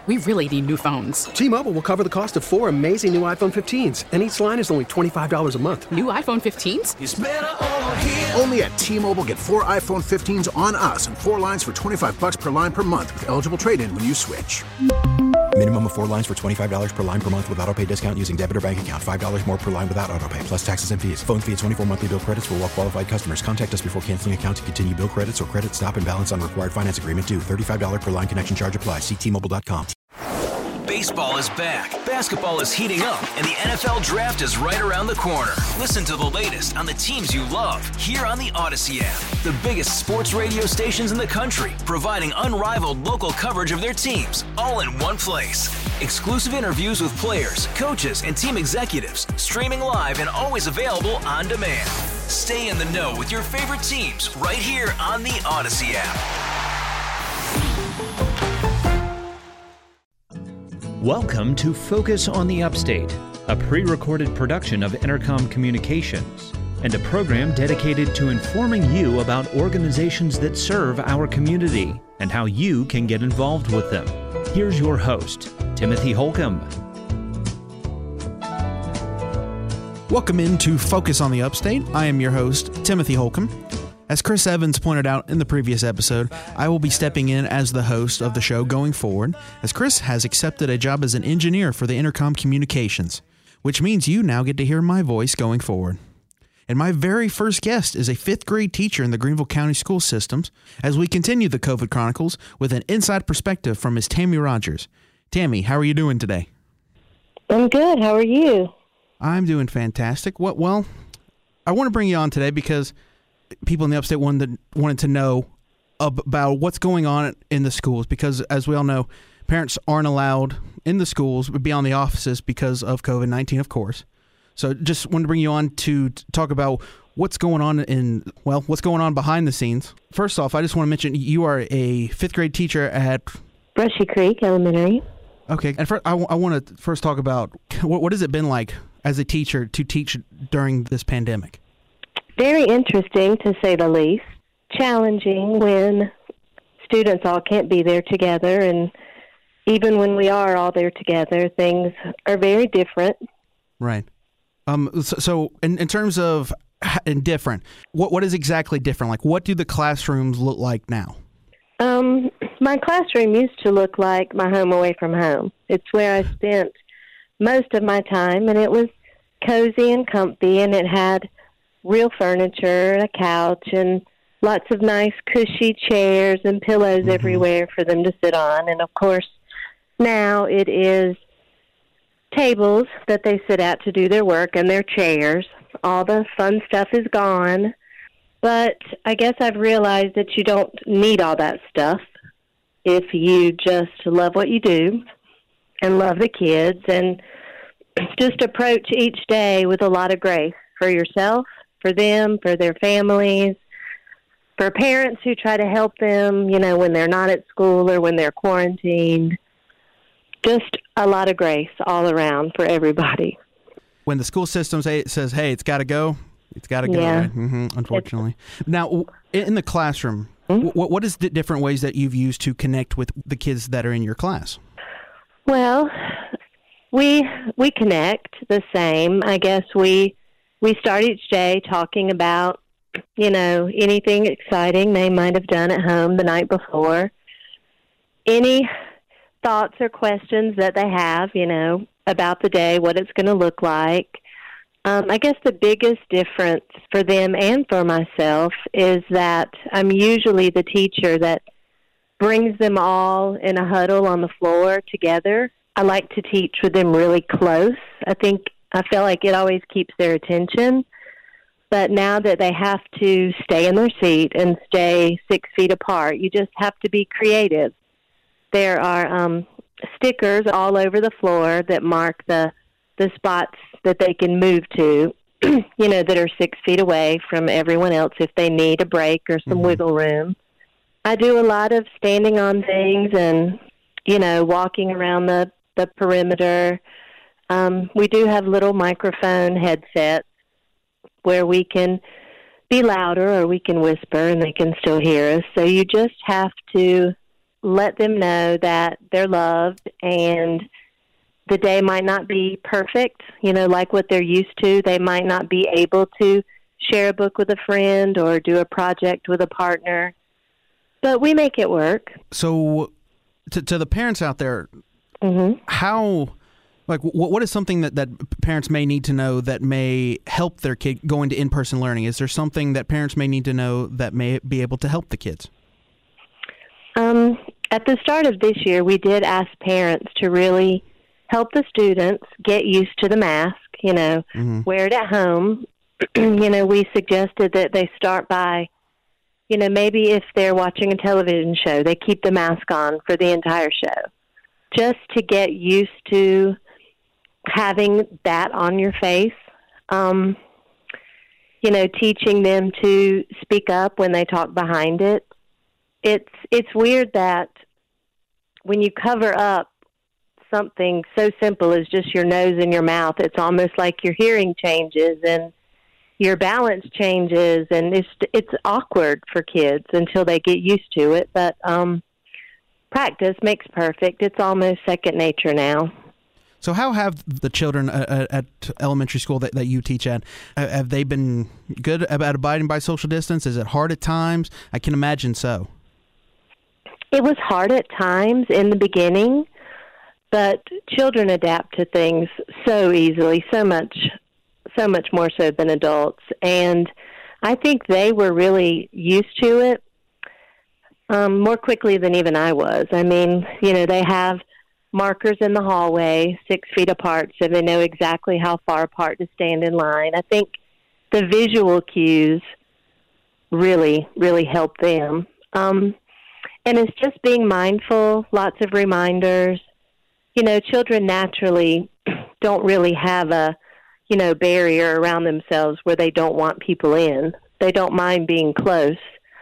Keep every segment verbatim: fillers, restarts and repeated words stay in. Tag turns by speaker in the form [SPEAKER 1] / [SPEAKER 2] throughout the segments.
[SPEAKER 1] We really need new phones.
[SPEAKER 2] T-Mobile will cover the cost of four amazing new iPhone fifteens, and each line is only twenty-five dollars a month.
[SPEAKER 1] New iPhone fifteens?
[SPEAKER 3] It's better over here.
[SPEAKER 4] Only at T-Mobile, get four iPhone fifteens on us and four lines for twenty-five dollars per line per month with eligible trade-in when you switch.
[SPEAKER 5] Minimum of four lines for twenty-five dollars per line per month with autopay discount using debit or bank account. five dollars more per line without autopay, plus taxes and fees. Phone fee at twenty-four monthly bill credits for well-qualified customers. Contact us before canceling account to continue bill credits or credit stop and balance on required finance agreement due. thirty-five dollars per line connection charge applies. See T Mobile dot com.
[SPEAKER 3] Baseball is back, basketball is heating up, and the N F L Draft is right around the corner. Listen to the latest on the teams you love here on the Odyssey app. The biggest sports radio stations in the country, providing unrivaled local coverage of their teams, all in one place. Exclusive interviews with players, coaches, and team executives, streaming live and always available on demand. Stay in the know with your favorite teams right here on the Odyssey app.
[SPEAKER 6] Welcome to Focus on the Upstate, a pre-recorded production of Intercom Communications, and a program dedicated to informing you about organizations that serve our community and how you can get involved with them. Here's your host, Timothy Holcomb.
[SPEAKER 7] Welcome into Focus on the Upstate. I am your host, Timothy Holcomb. As Chris Evans pointed out in the previous episode, I will be stepping in as the host of the show going forward, as Chris has accepted a job as an engineer for the Intercom Communications, which means you now get to hear my voice going forward. And my very first guest is a fifth grade teacher in the Greenville County School Systems, as we continue the COVID Chronicles with an inside perspective from Miz Tammy Rogers. Tammy, how are you doing today?
[SPEAKER 8] I'm good. How are you?
[SPEAKER 7] I'm doing fantastic. What? Well, I want to bring you on today because people in the upstate wanted to, wanted to know about what's going on in the schools, because as we all know, parents aren't allowed in the schools, but beyond the offices because of COVID nineteen, of course. So just wanted to bring you on to talk about what's going on in, well, what's going on behind the scenes. First off, I just want to mention you are a fifth grade teacher at
[SPEAKER 8] Brushy Creek Elementary.
[SPEAKER 7] Okay. And first, I, w- I want to first talk about what, what has it been like as a teacher to teach during this pandemic?
[SPEAKER 8] Very interesting, to say the least. Challenging when students all can't be there together, and even when we are all there together, things are very different.
[SPEAKER 7] Right. Um. So, so in, in terms of and different, what what is exactly different? Like, what do the classrooms look like now?
[SPEAKER 8] Um, my classroom used to look like my home away from home. It's where I spent most of my time, and it was cozy and comfy, and it had real furniture, a couch, and lots of nice cushy chairs and pillows mm-hmm. everywhere for them to sit on. And, of course, now it is tables that they sit at to do their work and their chairs. All the fun stuff is gone. But I guess I've realized that you don't need all that stuff if you just love what you do and love the kids and just approach each day with a lot of grace for yourself, for them, for their families, for parents who try to help them, you know, when they're not at school or when they're quarantined. Just a lot of grace all around for everybody.
[SPEAKER 7] When the school system say, says, hey, it's got to go, it's got to go,
[SPEAKER 8] yeah.
[SPEAKER 7] right? Mm-hmm, unfortunately. It's, now, in the classroom, mm-hmm. what what is the different ways that you've used to connect with the kids that are in your class?
[SPEAKER 8] Well, we we connect the same. I guess we we start each day talking about, you know, anything exciting they might have done at home the night before. Any thoughts or questions that they have, you know, about the day, what it's going to look like. Um, I guess the biggest difference for them and for myself is that I'm usually the teacher that brings them all in a huddle on the floor together. I like to teach with them really close. I think I feel like it always keeps their attention. But now that they have to stay in their seat and stay six feet apart, you just have to be creative. There are um, stickers all over the floor that mark the the spots that they can move to, you know, that are six feet away from everyone else if they need a break or some mm-hmm. wiggle room. I do a lot of standing on things and, you know, walking around the, the perimeter. Um, we do have little microphone headsets where we can be louder or we can whisper and they can still hear us. So you just have to let them know that they're loved, and the day might not be perfect, you know, like what they're used to. They might not be able to share a book with a friend or do a project with a partner, but we make it work.
[SPEAKER 7] So to, to the parents out there,
[SPEAKER 8] mm-hmm.
[SPEAKER 7] how, like, what, what is something that, that parents may need to know that may help their kid go into in-person learning? Is there something that parents may need to know that may be able to help the kids?
[SPEAKER 8] Um, at the start of this year, we did ask parents to really help the students get used to the mask, you know, mm-hmm. wear it at home. You know, we suggested that they start by, you know, maybe if they're watching a television show, they keep the mask on for the entire show, just to get used to having that on your face. Um, you know, teaching them to speak up when they talk behind it. It's it's weird that when you cover up something so simple as just your nose and your mouth, it's almost like your hearing changes and your balance changes, and it's it's awkward for kids until they get used to it. But um, practice makes perfect. It's almost second nature now.
[SPEAKER 7] So how have the children at, at elementary school that, that you teach at, have they been good about abiding by social distance? Is it hard at times? I can imagine so.
[SPEAKER 8] It was hard at times in the beginning, but children adapt to things so easily, so much, so much more so than adults. And I think they were really used to it um, more quickly than even I was. I mean, you know, they have markers in the hallway, six feet apart, so they know exactly how far apart to stand in line. I think the visual cues really, really help them. Um, and it's just being mindful, lots of reminders. You know, children naturally don't really have a, you know, barrier around themselves where they don't want people in. They don't mind being close.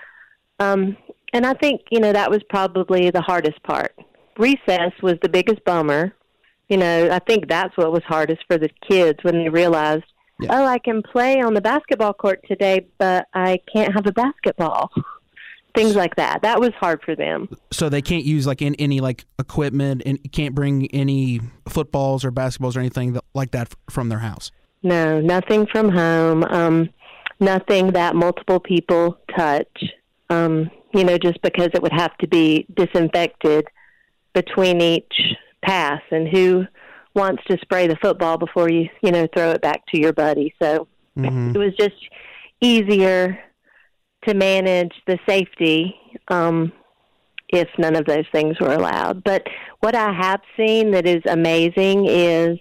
[SPEAKER 8] Um, and I think, you know, that was probably the hardest part. Recess was the biggest bummer. You know, I think that's what was hardest for the kids when they realized, yeah. oh, I can play on the basketball court today, but I can't have a basketball. Things like that. That was hard for them.
[SPEAKER 7] So they can't use like in, any like equipment, and can't bring any footballs or basketballs or anything that, like that from their house?
[SPEAKER 8] No, nothing from home. Um, nothing that multiple people touch, um, you know, just because it would have to be disinfected between each pass, and who wants to spray the football before you, you know, throw it back to your buddy. So mm-hmm. it was just easier to manage the safety um, if none of those things were allowed. But what I have seen that is amazing is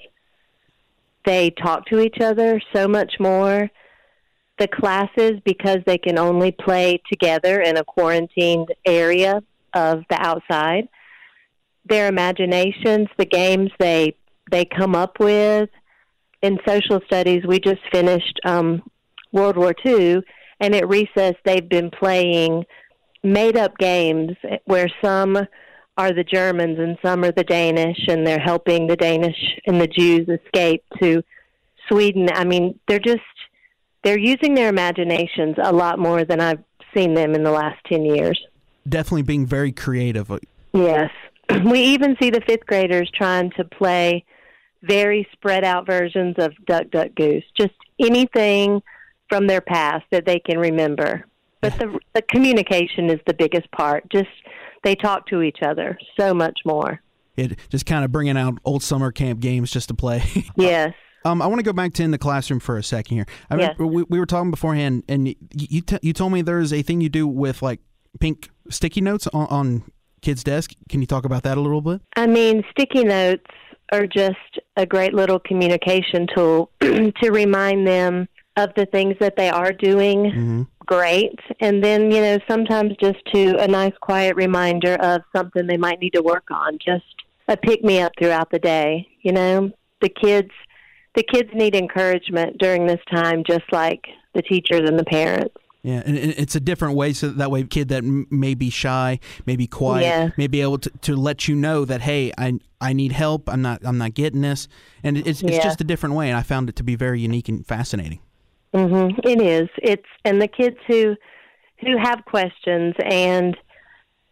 [SPEAKER 8] they talk to each other so much more. The classes, because they can only play together in a quarantined area of the outside, their imaginations, the games they they come up with. In social studies, we just finished um, World War Two, and at recess they've been playing made-up games where some are the Germans and some are the Danish, and they're helping the Danish and the Jews escape to Sweden. I mean, they're just, they're using their imaginations a lot more than I've seen them in the last ten years.
[SPEAKER 7] Definitely being very creative.
[SPEAKER 8] Yes. We even see the fifth graders trying to play very spread out versions of Duck, Duck, Goose. Just anything from their past that they can remember. But the, the communication is the biggest part. Just they talk to each other so much more.
[SPEAKER 7] It just kind of bringing out old summer camp games just to play.
[SPEAKER 8] Yes.
[SPEAKER 7] Um, I want to go back to in the classroom for a second here. I
[SPEAKER 8] yes.
[SPEAKER 7] mean, we, we were talking beforehand, and you you, t- you told me there's a thing you do with like pink sticky notes on, on kids' desk. Can you talk about that a little bit?
[SPEAKER 8] I mean, sticky notes are just a great little communication tool to remind them of the things that they are doing mm-hmm. great. And then, you know, sometimes just to a nice quiet reminder of something they might need to work on, just a pick-me-up throughout the day. You know, the kids, the kids need encouragement during this time, just like the teachers and the parents.
[SPEAKER 7] Yeah, and it's a different way, so that way a kid that m- may be shy, may be quiet,
[SPEAKER 8] yeah.
[SPEAKER 7] may be able to, to let you know that, hey, I I need help, I'm not I'm not getting this. And it's it's
[SPEAKER 8] yeah.
[SPEAKER 7] just a different way, and I found it to be very unique and fascinating.
[SPEAKER 8] Mm-hmm. It is. It's and the kids who who have questions and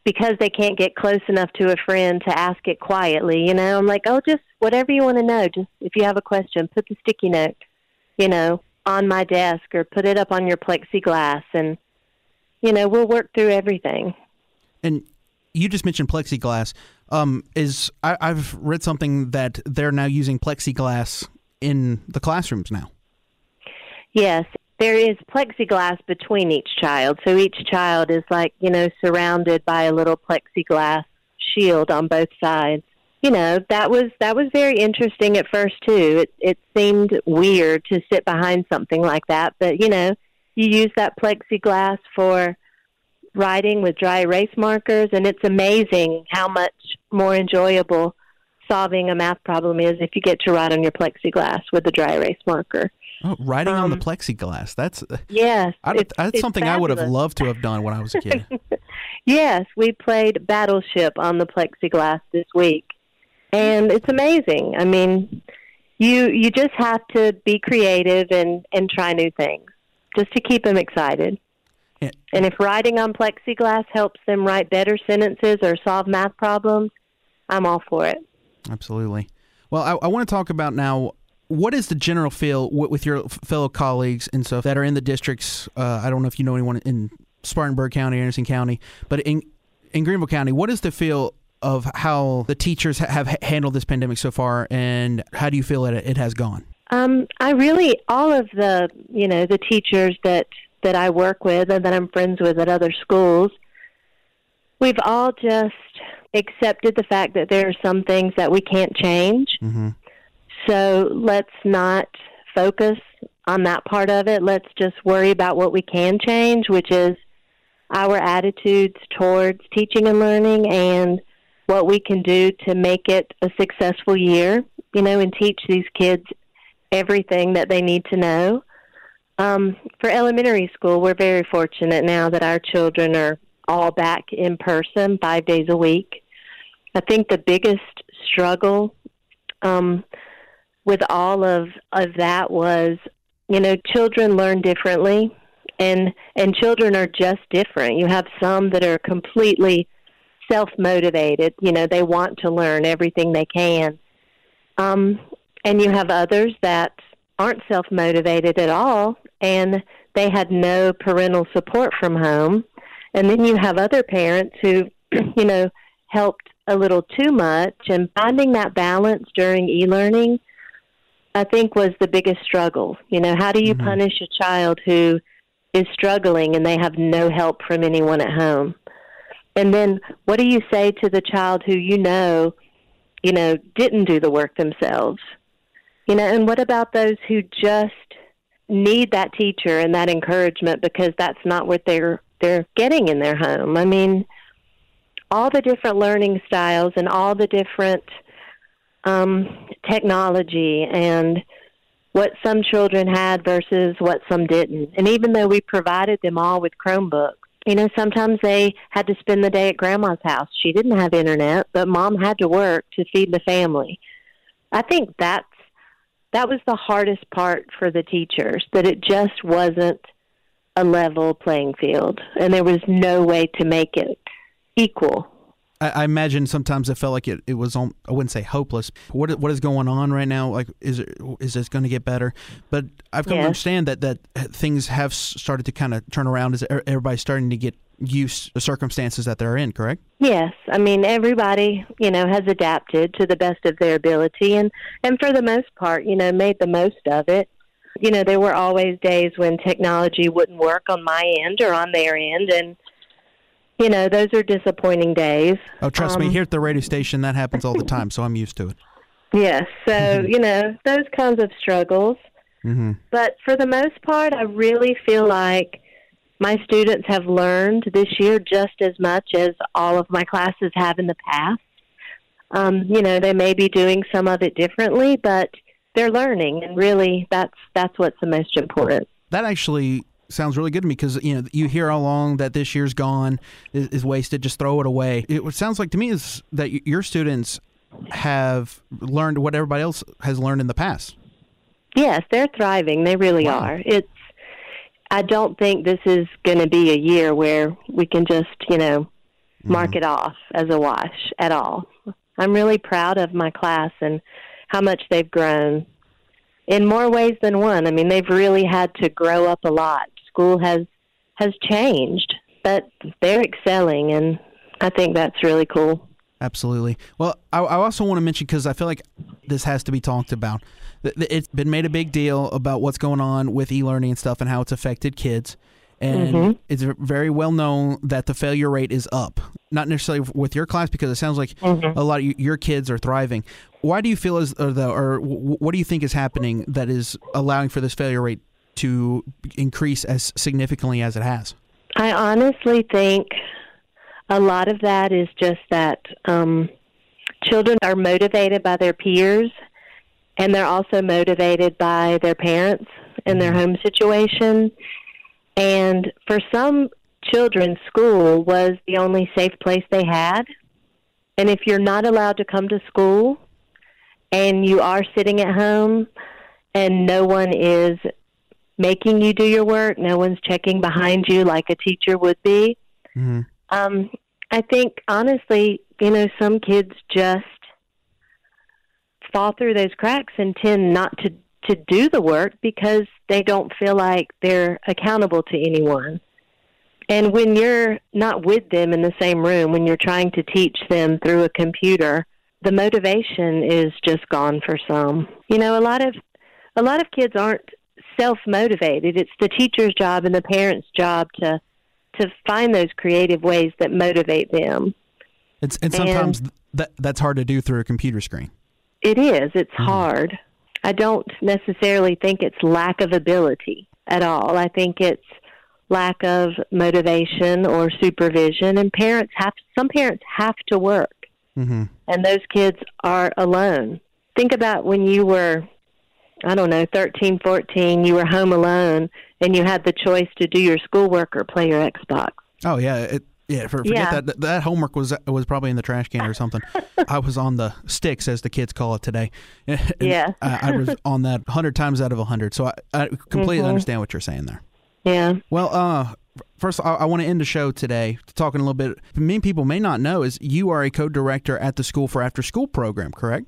[SPEAKER 8] because they can't get close enough to a friend to ask it quietly, you know, I'm like, oh, just whatever you want to know. Just if you have a question, put the sticky note, you know, on my desk or put it up on your plexiglass, and, you know, we'll work through everything.
[SPEAKER 7] And you just mentioned plexiglass. Um, is I, I've read something that they're now using plexiglass in the classrooms now.
[SPEAKER 8] Yes, there is plexiglass between each child. So each child is like, you know, surrounded by a little plexiglass shield on both sides. You know, that was that was very interesting at first, too. It, it seemed weird to sit behind something like that. But, you know, you use that plexiglass for writing with dry erase markers, and it's amazing how much more enjoyable solving a math problem is if you get to write on your plexiglass with a dry erase marker.
[SPEAKER 7] Oh, writing
[SPEAKER 8] um,
[SPEAKER 7] on the plexiglass. That's
[SPEAKER 8] yes.
[SPEAKER 7] I,
[SPEAKER 8] it's,
[SPEAKER 7] that's
[SPEAKER 8] it's
[SPEAKER 7] something
[SPEAKER 8] fabulous.
[SPEAKER 7] I would have loved to have done when I was a kid.
[SPEAKER 8] Yes, we played Battleship on the plexiglass this week, and it's amazing. I mean, you you just have to be creative and, and try new things just to keep them excited. Yeah. And if writing on plexiglass helps them write better sentences or solve math problems, I'm all for it.
[SPEAKER 7] Absolutely. Well, I, I want to talk about now, what is the general feel w- with your f- fellow colleagues and stuff that are in the districts? Uh, I don't know if you know anyone in Spartanburg County, Anderson County, but in in Greenville County, what is the feel of how the teachers ha- have handled this pandemic so far, and how do you feel that it has gone? Um,
[SPEAKER 8] I really, all of the, you know, the teachers that, that I work with and that I'm friends with at other schools, we've all just accepted the fact that there are some things that we can't change. Mm-hmm. So let's not focus on that part of it. Let's just worry about what we can change, which is our attitudes towards teaching and learning and what we can do to make it a successful year, you know, and teach these kids everything that they need to know. Um, for elementary school, we're very fortunate now that our children are all back in person five days a week. I think the biggest struggle um, with all of, of that was, you know, children learn differently, and and children are just different. You have some that are completely self-motivated. You know, they want to learn everything they can. Um, and you have others that aren't self-motivated at all, and they had no parental support from home. And then you have other parents who, you know, helped a little too much, and finding that balance during e-learning, I think, was the biggest struggle. You know, how do you mm-hmm. punish a child who is struggling and they have no help from anyone at home? And then what do you say to the child who you know, you know, didn't do the work themselves? You know, and what about those who just need that teacher and that encouragement because that's not what they're they're getting in their home? I mean, all the different learning styles and all the different um, technology and what some children had versus what some didn't. And even though we provided them all with Chromebooks, you know, sometimes they had to spend the day at Grandma's house. She didn't have internet, but Mom had to work to feed the family. I think that's that was the hardest part for the teachers, that it just wasn't a level playing field, and there was no way to make it equal.
[SPEAKER 7] I, I imagine sometimes it felt like it, it was, on, I wouldn't say hopeless. What What is going on right now? Like, is it, is this going to get better? But I've come yes. to understand that, that things have started to kind of turn around as everybody's starting to get used to the circumstances that they're in, correct?
[SPEAKER 8] Yes. I mean, everybody, you know, has adapted to the best of their ability, and, and for the most part, you know, made the most of it. You know, there were always days when technology wouldn't work on my end or on their end, and, you know, those are disappointing days.
[SPEAKER 7] Oh, trust um, me, here at the radio station, that happens all the time, so I'm used to it.
[SPEAKER 8] Yes. So, you know, those kinds of struggles. Mm-hmm. But for the most part, I really feel like my students have learned this year just as much as all of my classes have in the past. Um, you know, they may be doing some of it differently, but they're learning, and really that's that's what's the most important.
[SPEAKER 7] That actually sounds really good to me, because, you know, you hear all along that this year's gone, is, is wasted, just throw it away. It sounds like to me is that your students have learned what everybody else has learned in the past.
[SPEAKER 8] Yes, they're thriving. They really wow. are. It's I don't think this is going to be a year where we can just, you know, mark it off as a wash at all. I'm really proud of my class and how much they've grown in more ways than one. I mean, they've really had to grow up a lot. School has has changed, but they're excelling, and I think that's really cool.
[SPEAKER 7] Absolutely. Well, I, I also want to mention, because I feel like this has to be talked about, it's been made a big deal about what's going on with e-learning and stuff and how it's affected kids. And mm-hmm. it's very well known that the failure rate is up. Not necessarily with your class, because it sounds like mm-hmm. a lot of you, your kids are thriving. Why do you feel as though, or what do you think is happening that is allowing for this failure rate to increase as significantly as it has?
[SPEAKER 8] I honestly think a lot of that is just that um, children are motivated by their peers, and they're also motivated by their parents and their home situation. And for some children, school was the only safe place they had. And if you're not allowed to come to school and you are sitting at home and no one is making you do your work, no one's checking behind you like a teacher would be, mm-hmm. um, I think, honestly, you know, some kids just fall through those cracks and tend not to to do the work because they don't feel like they're accountable to anyone. And when you're not with them in the same room, when you're trying to teach them through a computer, the motivation is just gone for some. You know, a lot of a lot of kids aren't self-motivated. It's the teacher's job and the parent's job to to find those creative ways that motivate them.
[SPEAKER 7] It's, and sometimes and that that's hard to do through a computer screen.
[SPEAKER 8] It is. It's mm-hmm. hard. I don't necessarily think it's lack of ability at all. I think it's lack of motivation or supervision, and parents have some parents have to work, mm-hmm. and those kids are alone. Think about when you were, I don't know, thirteen, fourteen, you were home alone, and you had the choice to do your schoolwork or play your Xbox.
[SPEAKER 7] Oh, yeah. It, yeah, for, forget yeah. that. That homework was was probably in the trash can or something. I was on the sticks, as the kids call it today. And
[SPEAKER 8] yeah.
[SPEAKER 7] I, I was on that one hundred times out of one hundred, so I, I completely mm-hmm. understand what you're saying there.
[SPEAKER 8] Yeah.
[SPEAKER 7] Well, uh, first, I, I want to end the show today talking a little bit. Many people may not know is you are a co-director at the School for After School program, correct?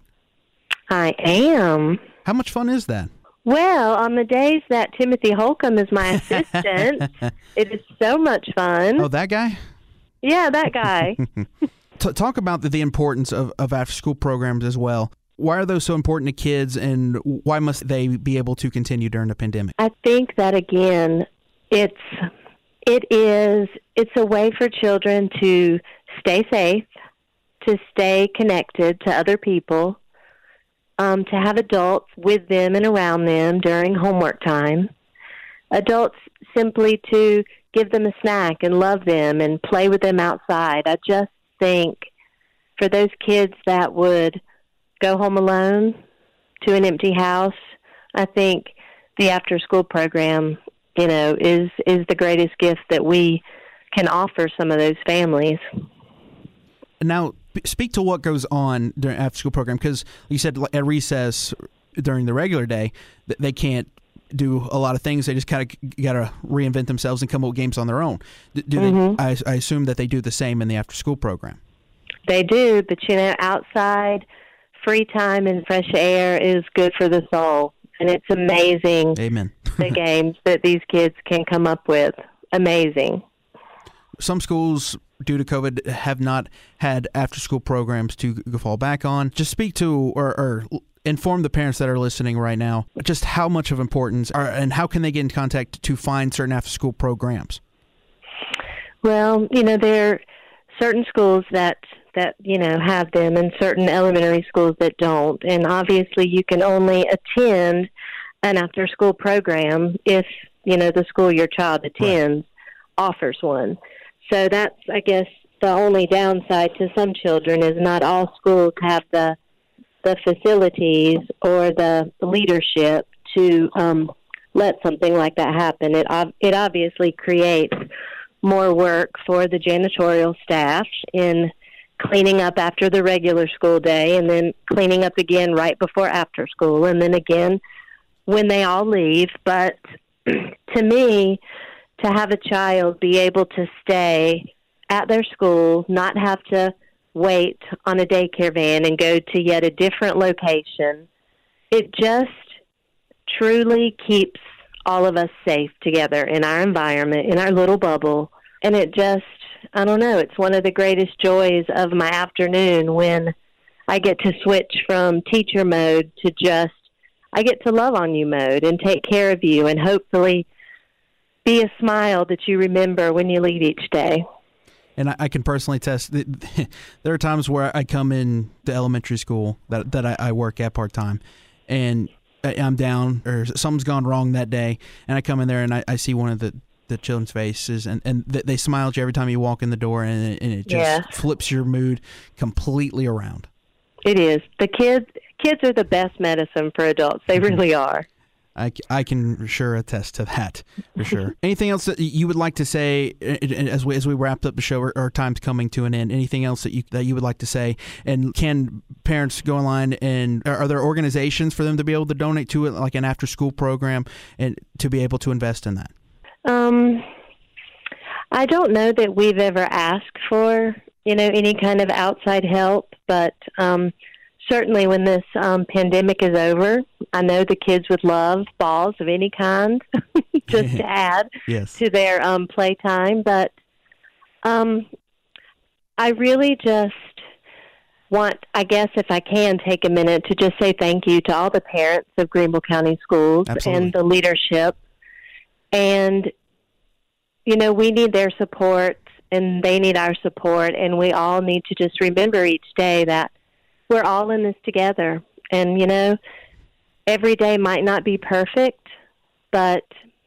[SPEAKER 8] I am.
[SPEAKER 7] How much fun is that?
[SPEAKER 8] Well, on the days that Timothy Holcomb is my assistant, it is so much fun.
[SPEAKER 7] Oh, that guy?
[SPEAKER 8] Yeah, that guy.
[SPEAKER 7] T- talk about the, the importance of, of after-school programs as well. Why are those so important to kids, and why must they be able to continue during the pandemic?
[SPEAKER 8] I think that, again, it's it is it's a way for children to stay safe, to stay connected to other people, um, to have adults with them and around them during homework time. Adults simply to give them a snack and love them and play with them outside. I just think for those kids that would go home alone to an empty house, I think the after-school program, you know, is is the greatest gift that we can offer some of those families.
[SPEAKER 7] Now, speak to what goes on during after-school program, because you said at recess during the regular day, they can't do a lot of things. They just kind of got to reinvent themselves and come up with games on their own. Do mm-hmm. they, I, I assume that they do the same in the after-school program.
[SPEAKER 8] They do, but, you know, outside free time and fresh air is good for the soul, and it's amazing.
[SPEAKER 7] Amen.
[SPEAKER 8] The games that these kids can come up with. Amazing.
[SPEAKER 7] Some schools, due to COVID, have not had after-school programs to fall back on. Just speak to or, or inform the parents that are listening right now just how much of importance are, and how can they get in contact to find certain after-school programs?
[SPEAKER 8] Well, you know, there are certain schools that, that, you know, have them and certain elementary schools that don't. And obviously you can only attend an after-school program if, you know, the school your child attends right. offers one. So that's, I guess, the only downside to some children is not all schools have the the facilities or the leadership to um, let something like that happen. It it obviously creates more work for the janitorial staff in cleaning up after the regular school day and then cleaning up again right before after school and then again when they all leave. But to me, to have a child be able to stay at their school, not have to wait on a daycare van and go to yet a different location. It just truly keeps all of us safe together in our environment, in our little bubble. And it just, I don't know, it's one of the greatest joys of my afternoon when I get to switch from teacher mode to just, I get to love on you mode and take care of you and hopefully be a smile that you remember when you leave each day.
[SPEAKER 7] And I, I can personally attest that there are times where I come in to elementary school that that I, I work at part-time, and I'm down or something's gone wrong that day, and I come in there and I, I see one of the, the children's faces, and, and they smile at you every time you walk in the door, and it, and it just
[SPEAKER 8] yeah.
[SPEAKER 7] flips your mood completely around.
[SPEAKER 8] It is. The kids kids are the best medicine for adults. They really are.
[SPEAKER 7] I, I can sure attest to that, for sure. Anything else that you would like to say as we as we wrap up the show? Our, our time's coming to an end. Anything else that you that you would like to say? And can parents go online, and are there organizations for them to be able to donate to it, like an after-school program, and to be able to invest in that?
[SPEAKER 8] Um, I don't know that we've ever asked for, you know, any kind of outside help, but um, certainly when this um, pandemic is over, I know the kids would love balls of any kind just to add
[SPEAKER 7] yes.
[SPEAKER 8] to their um, playtime. But um, I really just want, I guess if I can, take a minute to just say thank you to all the parents of Greenville County Schools
[SPEAKER 7] Absolutely.
[SPEAKER 8] and the leadership. And, you know, we need their support and they need our support. And we all need to just remember each day that we're all in this together. And, you know, every day might not be perfect, but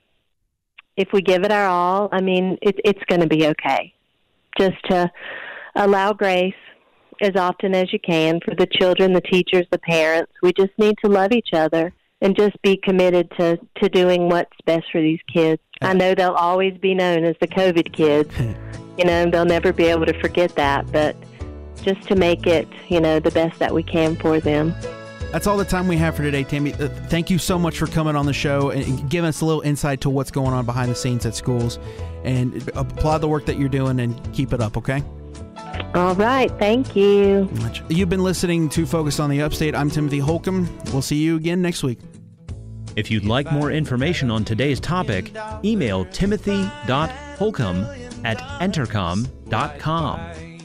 [SPEAKER 8] if we give it our all, I mean, it, it's going to be okay. Just to allow grace as often as you can for the children, the teachers, the parents. We just need to love each other and just be committed to, to doing what's best for these kids. I know they'll always be known as the COVID kids. You know, they'll never be able to forget that, but just to make it, you know, the best that we can for them.
[SPEAKER 7] That's all the time we have for today, Tammy. Uh, thank you so much for coming on the show and giving us a little insight to what's going on behind the scenes at schools. And applaud the work that you're doing and keep it up, okay?
[SPEAKER 8] All right. Thank you.
[SPEAKER 7] You've been listening to Focus on the Upstate. I'm Timothy Holcomb. We'll see you again next week.
[SPEAKER 6] If you'd like more information on today's topic, email timothy dot holcomb at entercom dot com.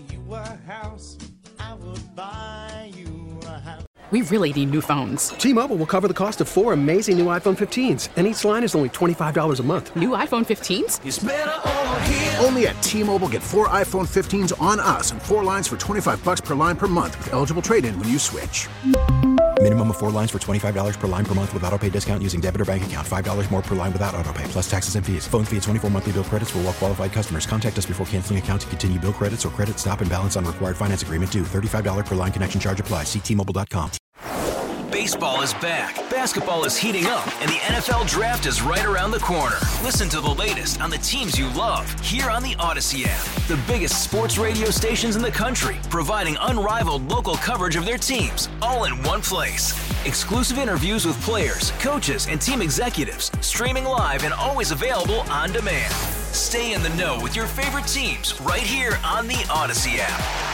[SPEAKER 1] We really need new phones.
[SPEAKER 2] T-Mobile will cover the cost of four amazing new iPhone fifteens, and each line is only twenty-five dollars a month.
[SPEAKER 1] New iPhone fifteens?
[SPEAKER 3] It's better over here.
[SPEAKER 4] Only at T-Mobile, get four iPhone fifteens on us and four lines for twenty-five dollars per line per month with eligible trade-in when you switch.
[SPEAKER 5] Minimum of four lines for twenty-five dollars per line per month with autopay discount using debit or bank account. five dollars more per line without autopay, plus taxes and fees. Phone fee at twenty-four monthly bill credits for well-qualified customers. Contact us before canceling account to continue bill credits or credit stop and balance on required finance agreement due. thirty-five dollars per line connection charge applies. See T Mobile dot com.
[SPEAKER 3] Baseball is back, basketball is heating up, and the N F L Draft is right around the corner. Listen to the latest on the teams you love here on the Odyssey app. The biggest sports radio stations in the country, providing unrivaled local coverage of their teams, all in one place. Exclusive interviews with players, coaches, and team executives, streaming live and always available on demand. Stay in the know with your favorite teams right here on the Odyssey app.